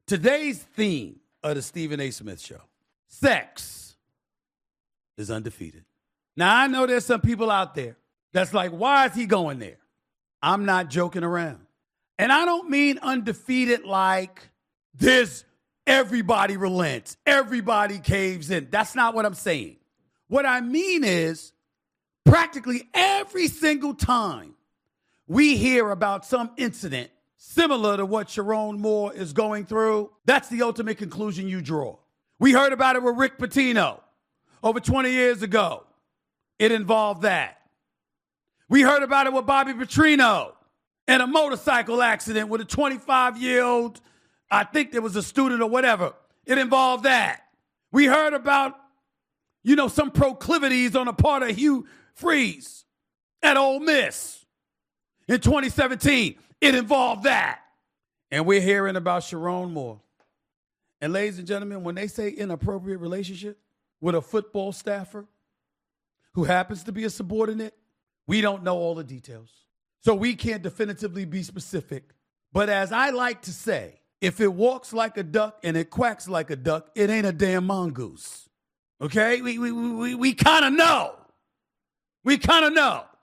Today's theme of the Stephen A. Smith Show, sex is undefeated. Now, I know there's some people out there that's like, why is he going there? I'm not joking around. And I don't mean undefeated like this, everybody relents, everybody caves in. That's not what I'm saying. What I mean is practically every single time we hear about some incident similar to what Sharon Moore is going through, that's the ultimate conclusion you draw. We heard about it with Rick Pitino over 20 years ago. It involved that. We heard about it with Bobby Petrino and a motorcycle accident with a 25-year-old, I think there was a student or whatever. It involved that. We heard about, some proclivities on the part of Hugh Freeze at Ole Miss in 2017. It involved that. And we're hearing about Sharon Moore. And ladies and gentlemen, when they say inappropriate relationship with a football staffer who happens to be a subordinate, we don't know all the details. So we can't definitively be specific. But as I like to say, if it walks like a duck and it quacks like a duck, it ain't a damn mongoose. Okay? We kind of know. We kind of know.